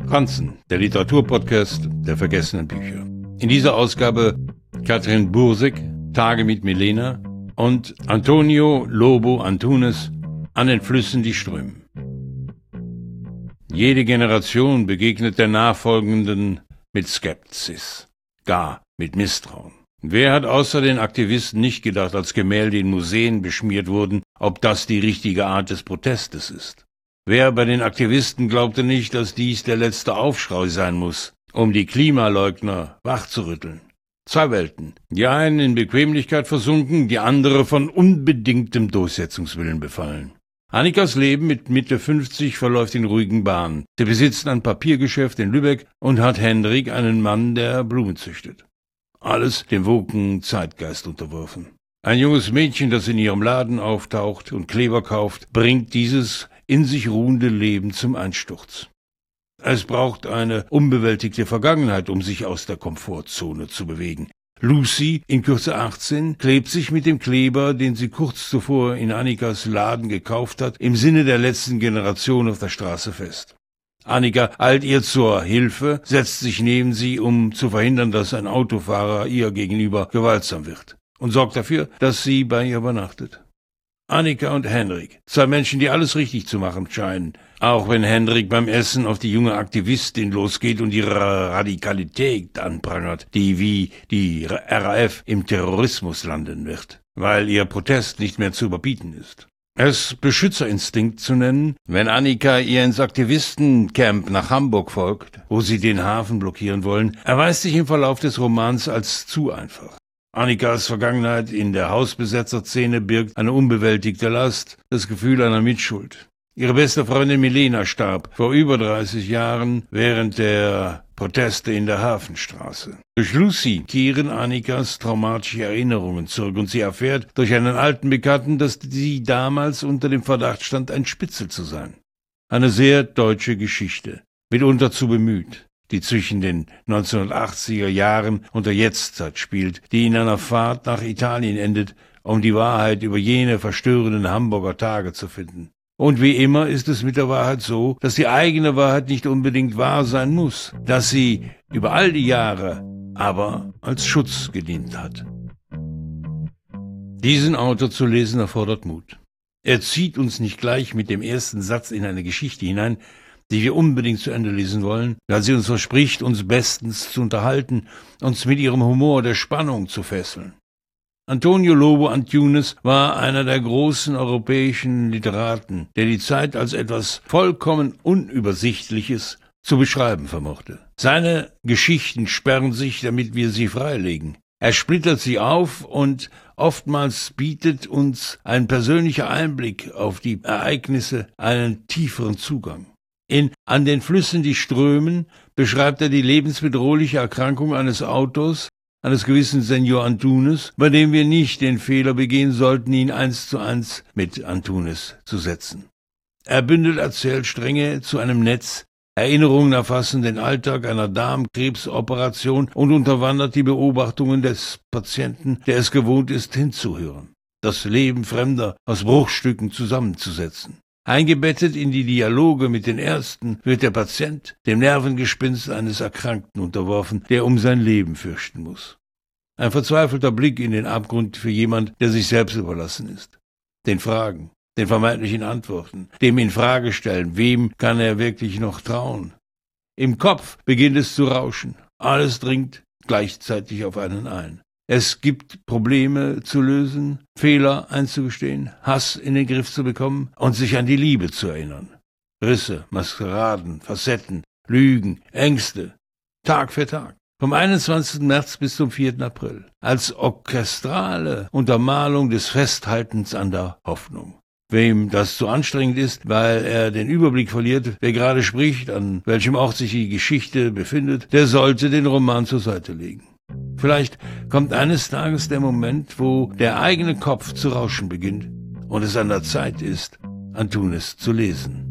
Franzen, der Literaturpodcast der vergessenen Bücher. In dieser Ausgabe Katrin Bursig, Tage mit Milena und Antonio Lobo Antunes, An den Flüssen, die strömen. Jede Generation begegnet der nachfolgenden mit Skepsis, gar mit Misstrauen. Wer hat außer den Aktivisten nicht gedacht, als Gemälde in Museen beschmiert wurden, ob das die richtige Art des Protestes ist? Wer bei den Aktivisten glaubte nicht, dass dies der letzte Aufschrei sein muss, um die Klimaleugner wachzurütteln? Zwei Welten, die einen in Bequemlichkeit versunken, die andere von unbedingtem Durchsetzungswillen befallen. Annikas Leben mit Mitte 50 verläuft in ruhigen Bahnen. Sie besitzt ein Papiergeschäft in Lübeck und hat Hendrik, einen Mann, der Blumen züchtet. Alles dem woken Zeitgeist unterworfen. Ein junges Mädchen, das in ihrem Laden auftaucht und Kleber kauft, bringt dieses in sich ruhende Leben zum Einsturz. Es braucht eine unbewältigte Vergangenheit, um sich aus der Komfortzone zu bewegen. Lucy, in Kürze 18, klebt sich mit dem Kleber, den sie kurz zuvor in Annikas Laden gekauft hat, im Sinne der letzten Generation auf der Straße fest. Annika eilt ihr zur Hilfe, setzt sich neben sie, um zu verhindern, dass ein Autofahrer ihr gegenüber gewaltsam wird, und sorgt dafür, dass sie bei ihr übernachtet. Annika und Hendrik, zwei Menschen, die alles richtig zu machen scheinen, auch wenn Hendrik beim Essen auf die junge Aktivistin losgeht und ihre Radikalität anprangert, die wie die RAF im Terrorismus landen wird, weil ihr Protest nicht mehr zu überbieten ist. Es Beschützerinstinkt zu nennen, wenn Annika ihr ins Aktivistencamp nach Hamburg folgt, wo sie den Hafen blockieren wollen, erweist sich im Verlauf des Romans als zu einfach. Annikas Vergangenheit in der Hausbesetzerszene birgt eine unbewältigte Last, das Gefühl einer Mitschuld. Ihre beste Freundin Milena starb vor über 30 Jahren während der Proteste in der Hafenstraße. Durch Lucy kehren Annikas traumatische Erinnerungen zurück und sie erfährt durch einen alten Bekannten, dass sie damals unter dem Verdacht stand, ein Spitzel zu sein. Eine sehr deutsche Geschichte, mitunter zu bemüht, die zwischen den 1980er Jahren und der Jetztzeit spielt, die in einer Fahrt nach Italien endet, um die Wahrheit über jene verstörenden Hamburger Tage zu finden. Und wie immer ist es mit der Wahrheit so, dass die eigene Wahrheit nicht unbedingt wahr sein muss, dass sie über all die Jahre aber als Schutz gedient hat. Diesen Autor zu lesen erfordert Mut. Er zieht uns nicht gleich mit dem ersten Satz in eine Geschichte hinein, die wir unbedingt zu Ende lesen wollen, weil sie uns verspricht, uns bestens zu unterhalten, uns mit ihrem Humor der Spannung zu fesseln. Antonio Lobo Antunes war einer der großen europäischen Literaten, der die Zeit als etwas vollkommen Unübersichtliches zu beschreiben vermochte. Seine Geschichten sperren sich, damit wir sie freilegen. Er splittert sie auf und oftmals bietet uns ein persönlicher Einblick auf die Ereignisse einen tieferen Zugang. In An den Flüssen, die strömen, beschreibt er die lebensbedrohliche Erkrankung eines Autors, eines gewissen Senor Antunes, bei dem wir nicht den Fehler begehen sollten, ihn 1:1 mit Antunes zu setzen. Er bündelt Erzählstränge zu einem Netz, Erinnerungen erfassen den Alltag einer Darmkrebsoperation und unterwandert die Beobachtungen des Patienten, der es gewohnt ist, hinzuhören, das Leben Fremder aus Bruchstücken zusammenzusetzen. Eingebettet in die Dialoge mit den Ärzten wird der Patient dem Nervengespinst eines Erkrankten unterworfen, der um sein Leben fürchten muss. Ein verzweifelter Blick in den Abgrund für jemand, der sich selbst überlassen ist. Den Fragen, den vermeintlichen Antworten, dem Infragestellen, wem kann er wirklich noch trauen? Im Kopf beginnt es zu rauschen. Alles dringt gleichzeitig auf einen ein. Es gibt Probleme zu lösen, Fehler einzugestehen, Hass in den Griff zu bekommen und sich an die Liebe zu erinnern. Risse, Maskeraden, Facetten, Lügen, Ängste, Tag für Tag. Vom 21. März bis zum 4. April. Als orchestrale Untermalung des Festhaltens an der Hoffnung. Wem das zu anstrengend ist, weil er den Überblick verliert, wer gerade spricht, an welchem Ort sich die Geschichte befindet, der sollte den Roman zur Seite legen. Vielleicht kommt eines Tages der Moment, wo der eigene Kopf zu rauschen beginnt und es an der Zeit ist, Antunes zu lesen.